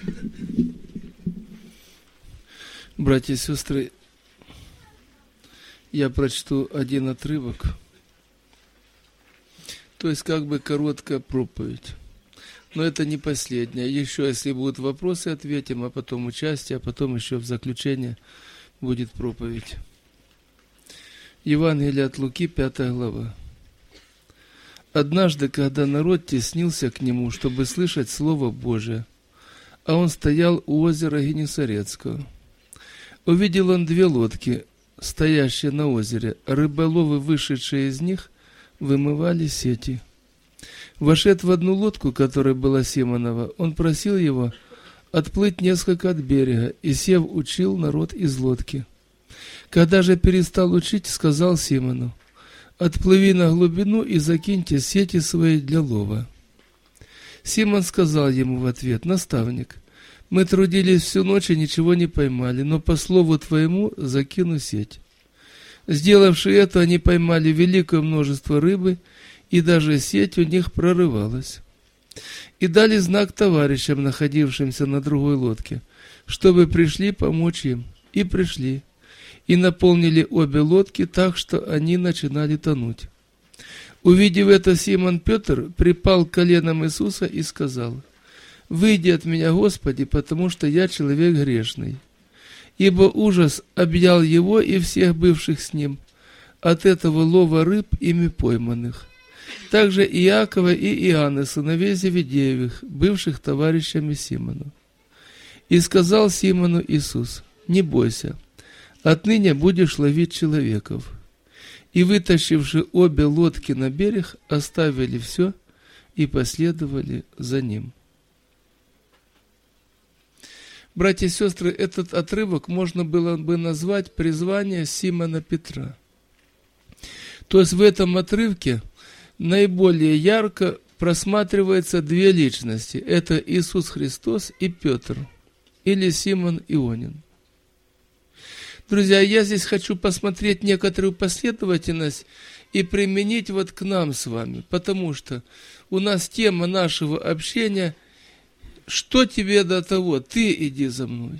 Братья и сестры, я прочту один отрывок, то есть как бы короткая проповедь. Но это не последняя. Еще, если будут вопросы, ответим, а потом участие, а потом еще в заключение будет проповедь. Евангелие от Луки, 5 глава. Однажды, когда народ теснился к нему, чтобы слышать Слово Божие, а он стоял у озера Генесарецкого, увидел он 2 лодки, стоящие на озере. Рыболовы, вышедшие из них, вымывали сети. Вошед в одну лодку, которая была Симонова, он просил его отплыть несколько от берега, и, сев, учил народ из лодки. Когда же перестал учить, сказал Симону: «Отплыви на глубину и закиньте сети свои для лова». Симон сказал ему в ответ: «Наставник, мы трудились всю ночь и ничего не поймали, но по слову твоему закину сеть». Сделавши это, они поймали великое множество рыбы, и даже сеть у них прорывалась. И дали знак товарищам, находившимся на другой лодке, чтобы пришли помочь им. И пришли, и наполнили обе лодки так, что они начинали тонуть. Увидев это, Симон Петр припал к коленам Иисуса и сказал: «Выйди от меня, Господи, потому что я человек грешный». Ибо ужас объял его и всех бывших с ним от этого лова рыб, ими пойманных. Также Иакова и Иоанна, сыновей Зеведеевых, бывших товарищами Симону. И сказал Симону Иисус: «Не бойся, отныне будешь ловить человеков». И, вытащивши обе лодки на берег, оставили все и последовали за ним. Братья и сестры, этот отрывок можно было бы назвать «Призвание Симона Петра». То есть в этом отрывке наиболее ярко просматриваются 2 личности. Это Иисус Христос и Петр, или Симон Ионин. Друзья, я здесь хочу посмотреть некоторую последовательность и применить вот к нам с вами, потому что у нас тема нашего общения «Что тебе до того? Ты иди за мной».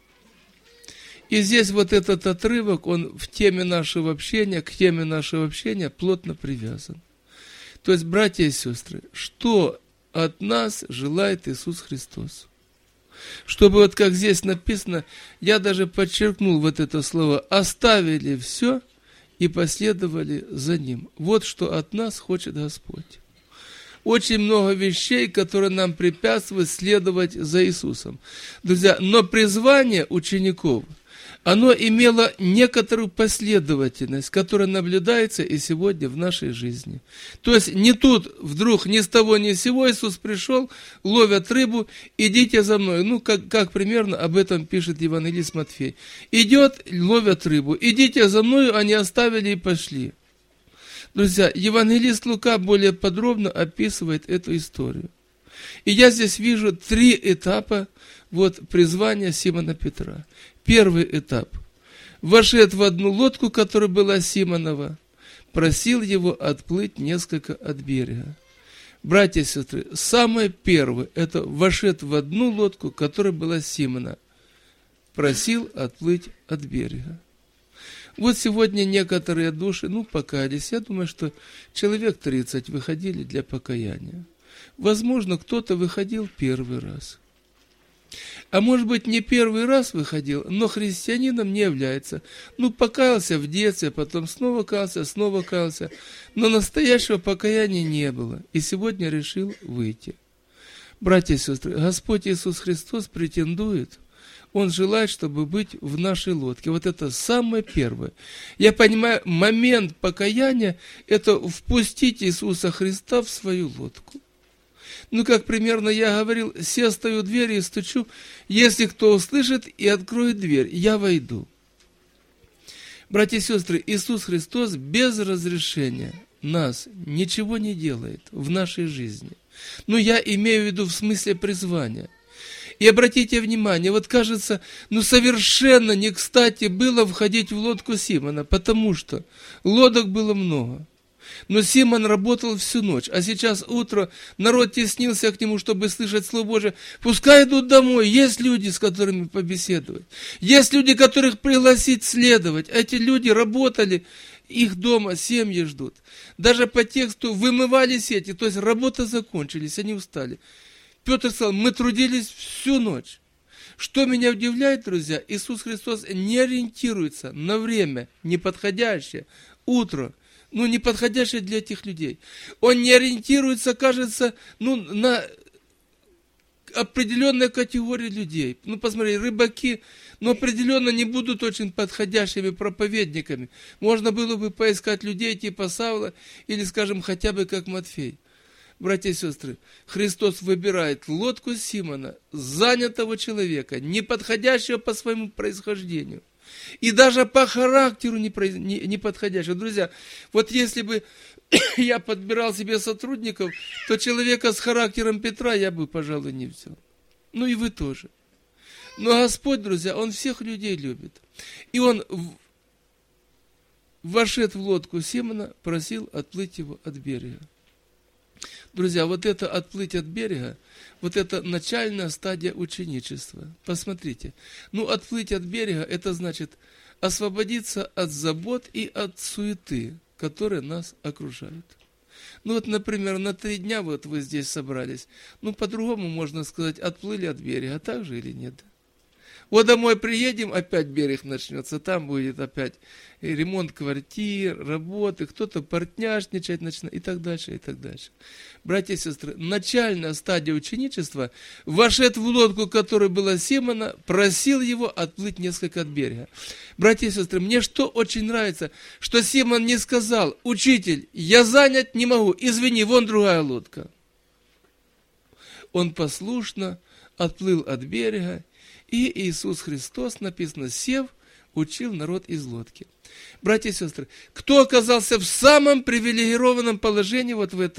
И здесь вот этот отрывок, он в теме нашего общения, к теме нашего общения плотно привязан. То есть, братья и сестры, что от нас желает Иисус Христос? Чтобы вот как здесь написано, я даже подчеркнул вот это слово: «оставили все и последовали за Ним». Вот что от нас хочет Господь. Очень много вещей, которые нам препятствуют следовать за Иисусом. Друзья, но призвание учеников, оно имело некоторую последовательность, которая наблюдается и сегодня в нашей жизни. То есть не тут вдруг ни с того ни с сего Иисус пришел, ловят рыбу, идите за мной. Ну, как примерно об этом пишет евангелист Матфей. Идет, ловят рыбу, идите за мною, они оставили и пошли. Друзья, евангелист Лука более подробно описывает эту историю. И я здесь вижу 3 этапа призвания Симона Петра. Первый этап. Вошед в одну лодку, которая была Симонова, просил его отплыть несколько от берега. Братья и сестры, самое первое, это вошед в одну лодку, которая была Симона, просил отплыть от берега. Вот сегодня некоторые души, покаялись. Я думаю, что человек 30 выходили для покаяния. Возможно, кто-то выходил первый раз. А может быть, не первый раз выходил, но христианином не является. Покаялся в детстве, потом снова каялся, но настоящего покаяния не было. И сегодня решил выйти. Братья и сестры, Господь Иисус Христос претендует, Он желает, чтобы быть в нашей лодке. Вот это самое первое. Я понимаю, момент покаяния – это впустить Иисуса Христа в свою лодку. Как примерно я говорил, я стою у двери и стучу, если кто услышит и откроет дверь, я войду. Братья и сестры, Иисус Христос без разрешения нас ничего не делает в нашей жизни. Я имею в виду в смысле призвания. И обратите внимание, кажется, совершенно не кстати было входить в лодку Симона, потому что лодок было много. Но Симон работал всю ночь, а сейчас утро, народ теснился к нему, чтобы слышать Слово Божие. Пускай идут домой, есть люди, с которыми побеседовать. Есть люди, которых пригласить следовать. Эти люди работали, их дома семьи ждут. Даже по тексту вымывали сети, то есть работа закончились, они устали. Петр сказал, мы трудились всю ночь. Что меня удивляет, друзья, Иисус Христос не ориентируется на время неподходящее, утро, неподходящее для этих людей. Он не ориентируется, кажется, на определенные категории людей. Посмотри, рыбаки, определенно не будут очень подходящими проповедниками. Можно было бы поискать людей типа Савла или, скажем, хотя бы как Матфей. Братья и сестры, Христос выбирает лодку Симона, занятого человека, неподходящего по своему происхождению. И даже по характеру неподходящего. Друзья, вот если бы я подбирал себе сотрудников, то человека с характером Петра я бы, пожалуй, не взял. И вы тоже. Но Господь, друзья, Он всех людей любит. И Он, вошед в лодку Симона, просил отплыть его от берега. Друзья, вот это отплыть от берега, вот это начальная стадия ученичества. Посмотрите, отплыть от берега, это значит освободиться от забот и от суеты, которые нас окружают. Например, на 3 дня вот вы здесь собрались, по-другому можно сказать, отплыли от берега, так же или нет? Вот домой приедем, опять берег начнется, там будет опять ремонт квартир, работы, кто-то партняшничать начнет и так дальше, и так дальше. Братья и сестры, начальная стадия ученичества, вошед в лодку, которая была Симона, просил его отплыть несколько от берега. Братья и сестры, мне что очень нравится, что Симон не сказал, учитель, я занят, не могу, извини, вон другая лодка. Он послушно отплыл от берега, и Иисус Христос, написано, сев, учил народ из лодки. Братья и сестры, кто оказался в самом привилегированном положении вот в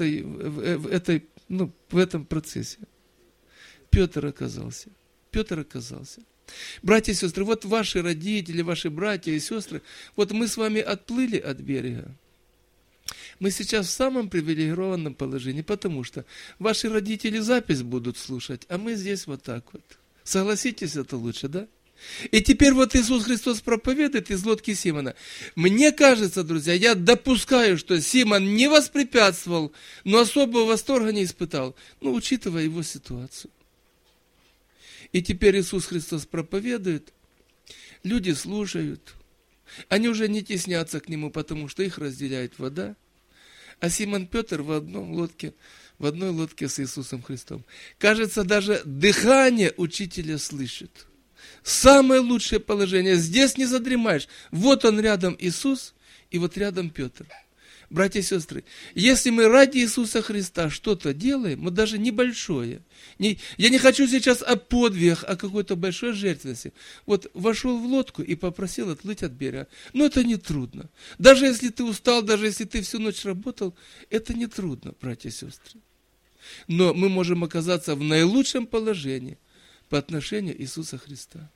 этом процессе? Петр оказался. Петр оказался. Братья и сестры, вот ваши родители, ваши братья и сестры, вот мы с вами отплыли от берега. Мы сейчас в самом привилегированном положении, потому что ваши родители запись будут слушать, а мы здесь вот так вот. Согласитесь, это лучше, да? И теперь вот Иисус Христос проповедует из лодки Симона. Мне кажется, друзья, я допускаю, что Симон не воспрепятствовал, но особого восторга не испытал, учитывая его ситуацию. И теперь Иисус Христос проповедует, люди слушают, они уже не теснятся к Нему, потому что их разделяет вода, а Симон Петр в одной лодке с Иисусом Христом. Кажется, даже дыхание учителя слышит. Самое лучшее положение. Здесь не задремаешь. Вот он рядом Иисус, и вот рядом Петр. Братья и сестры, если мы ради Иисуса Христа что-то делаем, мы даже небольшое. Я не хочу сейчас о подвигах, о какой-то большой жертвенности. Вот вошел в лодку и попросил отплыть от берега. Это не трудно. Даже если ты устал, даже если ты всю ночь работал, это не трудно, братья и сестры. Но мы можем оказаться в наилучшем положении по отношению к Иисуса Христа.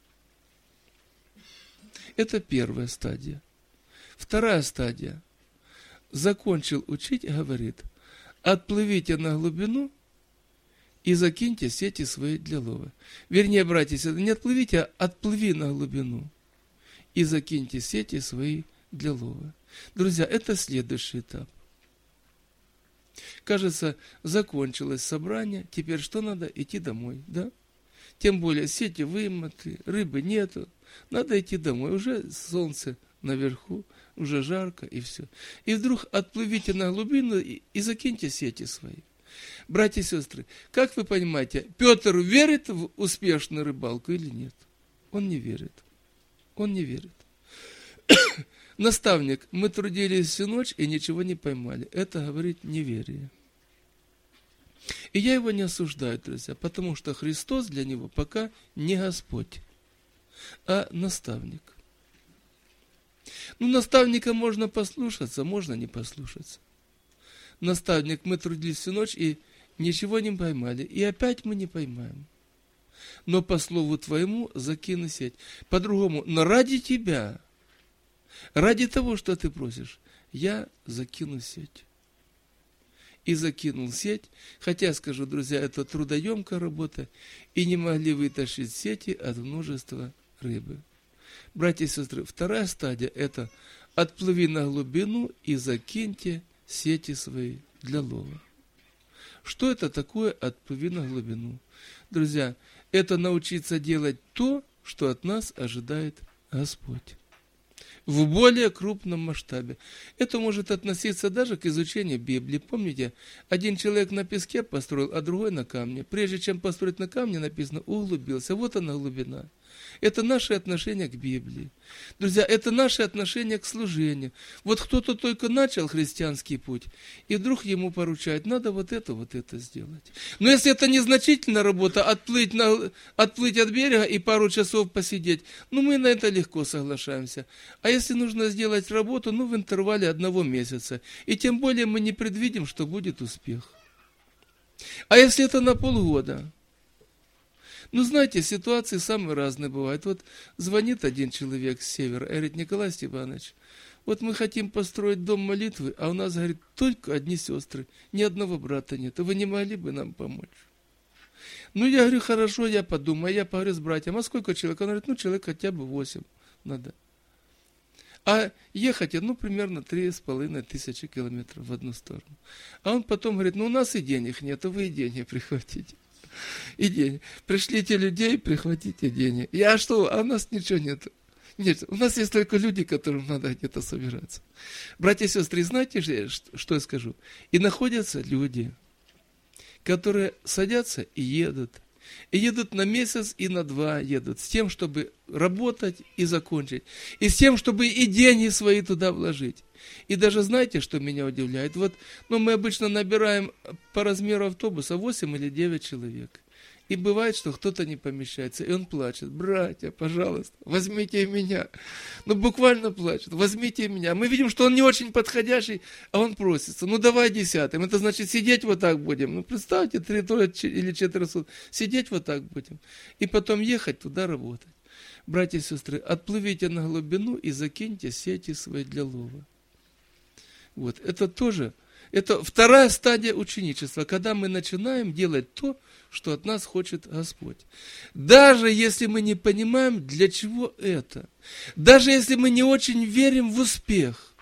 Это первая стадия. Вторая стадия. Закончил учить и говорит, отплывите на глубину и закиньте сети свои для лова. Вернее, братья и сестры, не отплывите, а отплыви на глубину и закиньте сети свои для лова. Друзья, это следующий этап. Кажется, закончилось собрание, теперь что надо? Идти домой, да? Тем более сети вымыты, рыбы нету, надо идти домой, уже солнце наверху, уже жарко и все. И вдруг отплывите на глубину и закиньте сети свои. Братья и сестры, как вы понимаете, Петр верит в успешную рыбалку или нет? Он не верит. Он не верит. Наставник, мы трудились всю ночь и ничего не поймали. Это говорит неверие. И я его не осуждаю, друзья, потому что Христос для него пока не Господь, а наставник. Наставника можно послушаться, можно не послушаться. Наставник, мы трудились всю ночь и ничего не поймали, и опять мы не поймаем. Но по слову твоему закину сеть. По-другому, но ради тебя, ради того, что ты просишь, я закину сеть. И закинул сеть, хотя, скажу, друзья, это трудоемкая работа, и не могли вытащить сети от множества рыбы. Братья и сестры, вторая стадия – это отплыви на глубину и закиньте сети свои для лова. Что это такое отплыви на глубину? Друзья, это научиться делать то, что от нас ожидает Господь. В более крупном масштабе. Это может относиться даже к изучению Библии. Помните, один человек на песке построил, а другой на камне. Прежде чем построить на камне, написано, углубился. Вот она глубина. Это наше отношение к Библии. Друзья, это наше отношение к служению. Вот кто-то только начал христианский путь, и вдруг ему поручают, надо вот это сделать. Но если это незначительная работа, отплыть от берега и пару часов посидеть, мы на это легко соглашаемся. А если нужно сделать работу, в интервале 1 месяца, и тем более мы не предвидим, что будет успех. А если это на полгода? Знаете, ситуации самые разные бывают. Вот звонит один человек с севера, говорит, Николай Степанович, вот мы хотим построить дом молитвы, а у нас, говорит, только одни сестры, ни одного брата нет. Вы не могли бы нам помочь? Я говорю, хорошо, я подумаю, я поговорю с братьям, а сколько человек? Он говорит, человек хотя бы 8 надо. А ехать, примерно 3500 километров в одну сторону. А он потом говорит, у нас и денег нет, вы и денег прихватите. И денег. Пришлите людей, прихватите денег. А что? А у нас ничего нет. Нет, у нас есть только люди, которым надо где-то собираться. Братья и сестры, знаете, что я скажу? И находятся люди, которые садятся и едут. И едут на месяц и на 2 едут. С тем, чтобы работать и закончить. И с тем, чтобы и деньги свои туда вложить. И даже знаете, что меня удивляет? Мы обычно набираем по размеру автобуса 8 или 9 человек. И бывает, что кто-то не помещается, и он плачет. Братья, пожалуйста, возьмите меня. Буквально плачет. Возьмите меня. Мы видим, что он не очень подходящий, а он просится. Давай 10-м. Это значит, сидеть вот так будем. Представьте, 3 или 4 суток. Сидеть вот так будем. И потом ехать туда работать. Братья и сестры, отплывите на глубину и закиньте сети свои для лова. Это тоже, это вторая стадия ученичества, когда мы начинаем делать то, что от нас хочет Господь. Даже если мы не понимаем, для чего это. Даже если мы не очень верим в успех.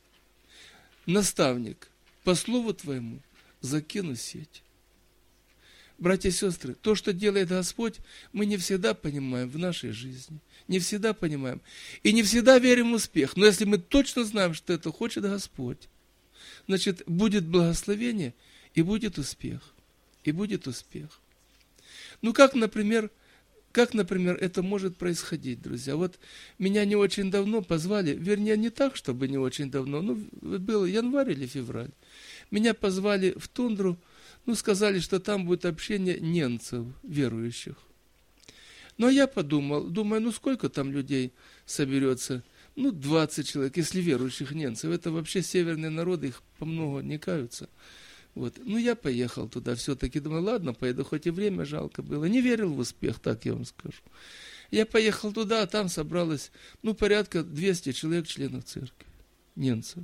Наставник, по слову твоему, закину сеть. Братья и сестры, то, что делает Господь, мы не всегда понимаем в нашей жизни. Не всегда понимаем. И не всегда верим в успех. Но если мы точно знаем, что это хочет Господь, значит, будет благословение и будет успех. И будет успех. Как, например, это может происходить, друзья? Меня не очень давно позвали, вернее, не так, чтобы не очень давно, был январь или февраль. Меня позвали в тундру, сказали, что там будет общение немцев, верующих. Но я думаю, сколько там людей соберется? 20 человек, если верующих немцев. Это вообще северные народы, их помногу не каются. Я поехал туда все-таки, думаю, ладно, поеду, хоть и время жалко было. Не верил в успех, так я вам скажу. Я поехал туда, а там собралось, порядка 200 человек, членов церкви, немцев.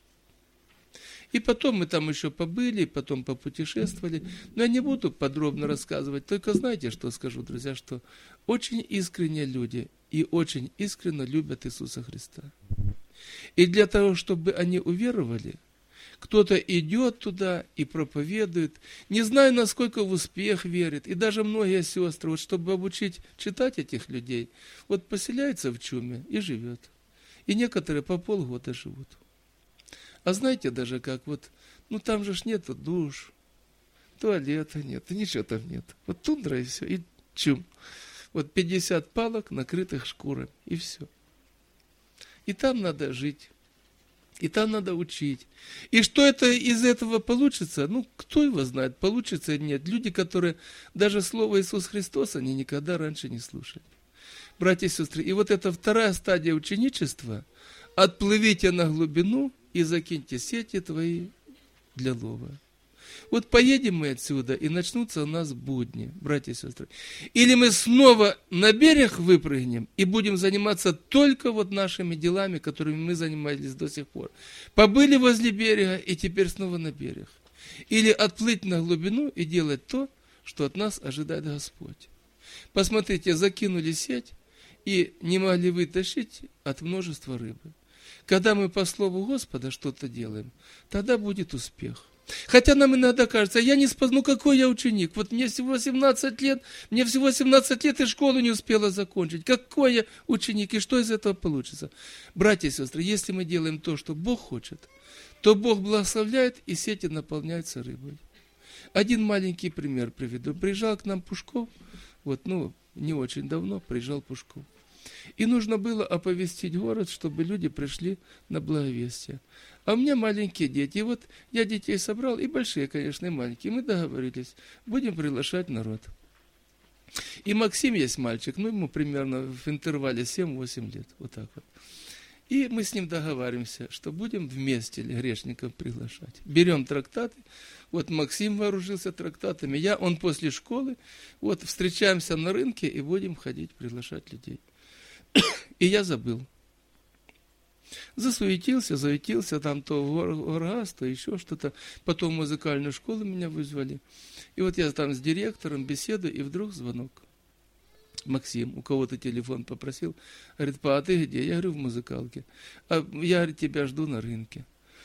И потом мы там еще побыли, потом попутешествовали. Но я не буду подробно рассказывать, только знаете, что скажу, друзья, что очень искренние люди и очень искренне любят Иисуса Христа. И для того, чтобы они уверовали, кто-то идет туда и проповедует, не знаю, насколько в успех верит, и даже многие сестры, чтобы обучить читать этих людей, поселяется в чуме и живет. И некоторые по полгода живут. А знаете даже как, там же нету душ, туалета нет, ничего там нет. Тундра и все, и чум. 50 палок, накрытых шкурами, и все. И там надо жить, и там надо учить. И что это из этого получится? Кто его знает, получится или нет. Люди, которые даже слово Иисус Христос, они никогда раньше не слушали. Братья и сестры, и это вторая стадия ученичества. Отплывите на глубину и закиньте сети твои для лова. Вот поедем мы отсюда, и начнутся у нас будни, братья и сестры. Или мы снова на берег выпрыгнем и будем заниматься только вот нашими делами, которыми мы занимались до сих пор. Побыли возле берега и теперь снова на берег. Или отплыть на глубину и делать то, что от нас ожидает Господь. Посмотрите, закинули сеть и не могли вытащить от множества рыбы. Когда мы по слову Господа что-то делаем, тогда будет успех. Хотя нам иногда кажется, я не спас, ну какой я ученик, вот мне всего 17 лет, и школу не успела закончить. Какой я ученик, и что из этого получится? Братья и сестры, если мы делаем то, что Бог хочет, то Бог благословляет, и сети наполняются рыбой. Один маленький пример приведу. Приезжал к нам Пушков, не очень давно приезжал Пушков. И нужно было оповестить город, чтобы люди пришли на благовестие. А у меня маленькие дети. И вот я детей собрал, и большие, конечно, и маленькие. Мы договорились, будем приглашать народ. И Максим есть мальчик, ему примерно в интервале 7-8 лет. Вот так вот. И мы с ним договариваемся, что будем вместе грешников приглашать. Берем трактаты. Вот Максим вооружился трактатами. Он после школы. Вот встречаемся на рынке и будем ходить приглашать людей. И я забыл. Засуетился, там то оргаз, то еще что-то. Потом в музыкальную школу меня вызвали. И вот я там с директором беседую, и вдруг звонок. Максим, у кого-то телефон попросил. Говорит, па, а ты где? Я говорю, в музыкалке. А я, говорит, тебя жду на рынке.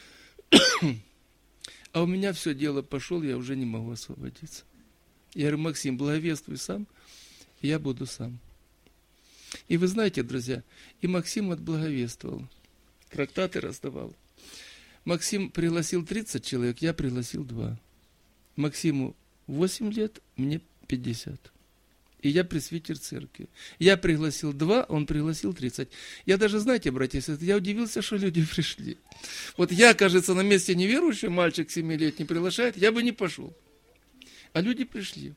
А у меня все дело пошел, я уже не могу освободиться. Я говорю, Максим, благовествуй сам, я буду сам. И вы знаете, друзья, и Максим отблаговествовал, трактаты раздавал. Максим пригласил 30 человек, я пригласил 2. Максиму 8 лет, мне 50. И я пресвитер церкви. Я пригласил 2, он пригласил 30. Я даже, знаете, братья и сестры, я удивился, что люди пришли. Вот я, кажется, на месте неверующего, мальчик 7-летний приглашает, я бы не пошел. А люди пришли.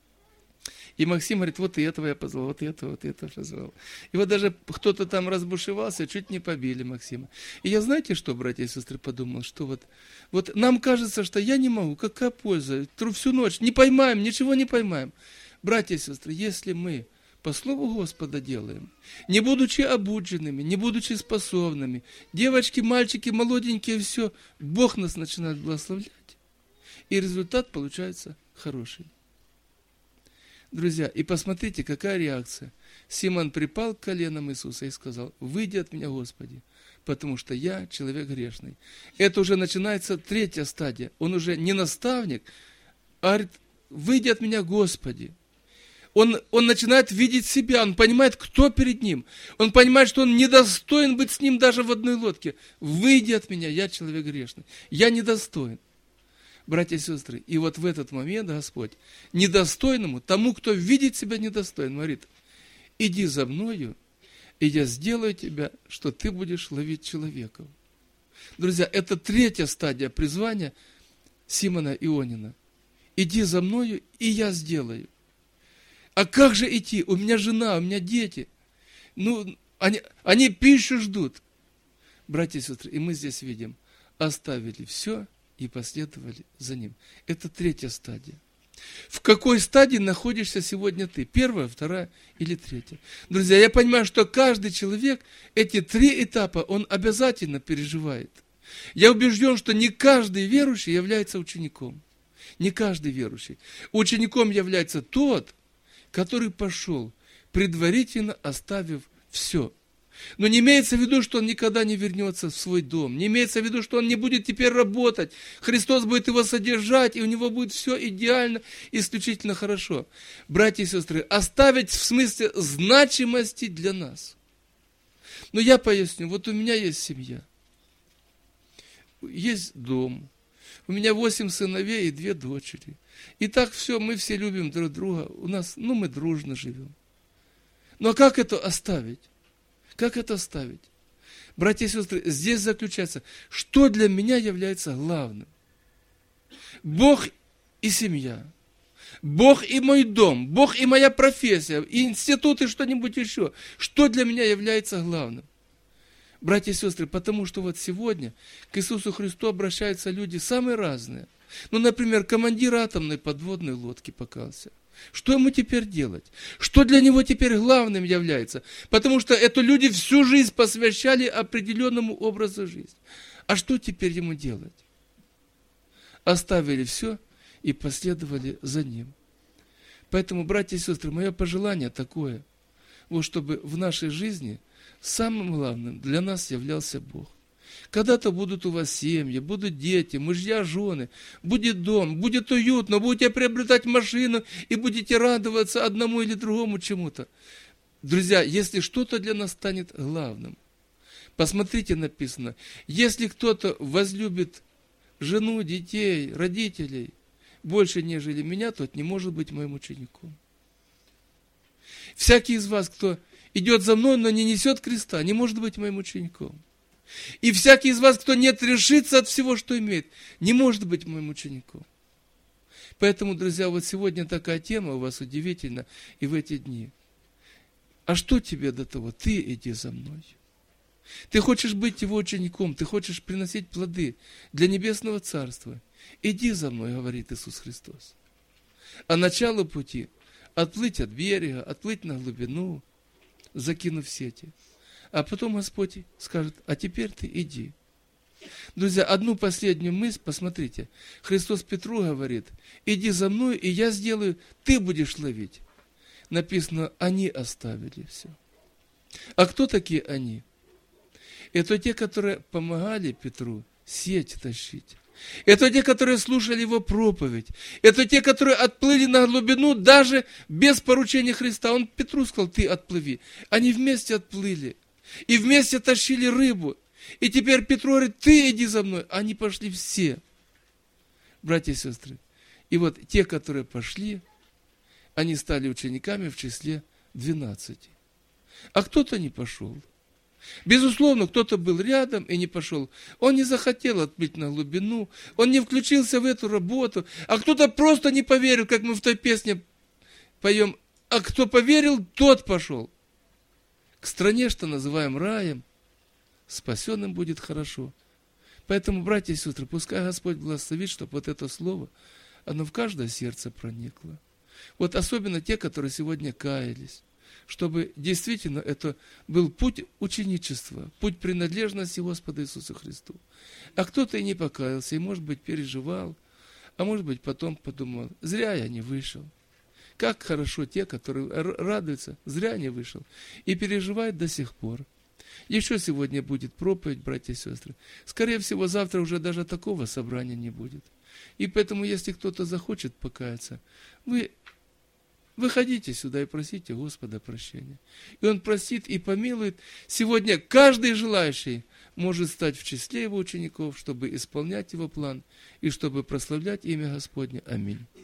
И Максим говорит, вот и этого я позвал, вот и этого позвал. И вот даже кто-то там разбушевался, чуть не побили Максима. И я, знаете, что, братья и сестры, подумал, что вот нам кажется, что я не могу, какая польза, всю ночь не поймаем, ничего не поймаем. Братья и сестры, если мы по слову Господа делаем, не будучи обученными, не будучи способными, девочки, мальчики, молоденькие, все, Бог нас начинает благословлять, и результат получается хороший. Друзья, и посмотрите, какая реакция. Симон припал к коленам Иисуса и сказал, выйди от меня, Господи, потому что я человек грешный. Это уже начинается 3-я стадия. Он уже не наставник, а говорит, выйди от меня, Господи. Он начинает видеть себя, он понимает, кто перед ним. Он понимает, что он недостоин быть с ним даже в одной лодке. Выйди от меня, я человек грешный. Я недостоин. Братья и сестры, и вот в этот момент Господь недостойному, тому, кто видит себя недостойным, говорит, иди за мною, и я сделаю тебя, что ты будешь ловить человеков. Друзья, это 3-я стадия призвания Симона Ионина. Иди за мною, и я сделаю. А как же идти? У меня жена, у меня дети. Они пищу ждут. Братья и сестры, и мы здесь видим, оставили все и последовали за ним. Это 3-я стадия. В какой стадии находишься сегодня ты? 1-я, 2-я или 3-я? Друзья, я понимаю, что каждый человек эти 3 этапа, он обязательно переживает. Я убежден, что не каждый верующий является учеником. Не каждый верующий. Учеником является тот, который пошел, предварительно оставив все. Но не имеется в виду, что он никогда не вернется в свой дом. Не имеется в виду, что он не будет теперь работать. Христос будет его содержать, и у него будет все идеально, исключительно хорошо. Братья и сестры, оставить в смысле значимости для нас. Но я поясню, вот у меня есть семья. Есть дом. У меня 8 сыновей и 2 дочери. И так все, мы все любим друг друга. У нас, мы дружно живем. Но как это оставить? Как это оставить? Братья и сестры, здесь заключается, что для меня является главным. Бог и семья. Бог и мой дом. Бог и моя профессия. И институт, и что-нибудь еще. Что для меня является главным? Братья и сестры, потому что вот сегодня к Иисусу Христу обращаются люди самые разные. Ну, например, командир атомной подводной лодки покаялся. Что ему теперь делать? Что для него теперь главным является? Потому что это люди всю жизнь посвящали определенному образу жизни. А что теперь ему делать? Оставили все и последовали за ним. Поэтому, братья и сестры, мое пожелание такое, вот чтобы в нашей жизни самым главным для нас являлся Бог. Когда-то будут у вас семьи, будут дети, мужья, жены, будет дом, будет уютно, будете приобретать машину и будете радоваться одному или другому чему-то. Друзья, если что-то для нас станет главным, посмотрите, написано, если кто-то возлюбит жену, детей, родителей больше, нежели меня, тот не может быть моим учеником. Всякий из вас, кто идет за мной, но не несет креста, не может быть моим учеником. И всякий из вас, кто не отрешится от всего, что имеет, не может быть моим учеником. Поэтому, друзья, вот сегодня такая тема у вас удивительна и в эти дни. А что тебе до того? Ты иди за мной. Ты хочешь быть его учеником, ты хочешь приносить плоды для небесного царства. Иди за мной, говорит Иисус Христос. А начало пути – отплыть от берега, отплыть на глубину, закинув сети. А потом Господь скажет, а теперь ты иди. Друзья, одну последнюю мысль, посмотрите. Христос Петру говорит, иди за мной, и я сделаю, ты будешь ловить. Написано, они оставили все. А кто такие они? Это те, которые помогали Петру сеть тащить. Это те, которые слушали его проповедь. Это те, которые отплыли на глубину даже без поручения Христа. Он Петру сказал, ты отплыви. Они вместе отплыли. И вместе тащили рыбу. И теперь Петру говорит, ты иди за мной. Они пошли все. Братья и сестры. И вот те, которые пошли, они стали учениками в числе 12. А кто-то не пошел. Безусловно, кто-то был рядом и не пошел. Он не захотел отплыть на глубину, он не включился в эту работу, а кто-то просто не поверил, как мы в той песне поем, а кто поверил, тот пошел. К стране, что называем раем, спасенным будет хорошо. Поэтому, братья и сестры, пускай Господь благословит, чтобы вот это слово, оно в каждое сердце проникло. Вот особенно те, которые сегодня каялись, чтобы действительно это был путь ученичества, путь принадлежности Господу Иисусу Христу. А кто-то и не покаялся, и, может быть, переживал, а может быть, потом подумал, зря я не вышел. Как хорошо те, которые радуются, зря не вышел, и переживают до сих пор. Еще сегодня будет проповедь, братья и сестры. Скорее всего, завтра уже даже такого собрания не будет. И поэтому, если кто-то захочет покаяться, вы выходите сюда и просите Господа прощения. И Он простит и помилует. Сегодня каждый желающий может стать в числе Его учеников, чтобы исполнять Его план и чтобы прославлять имя Господне. Аминь.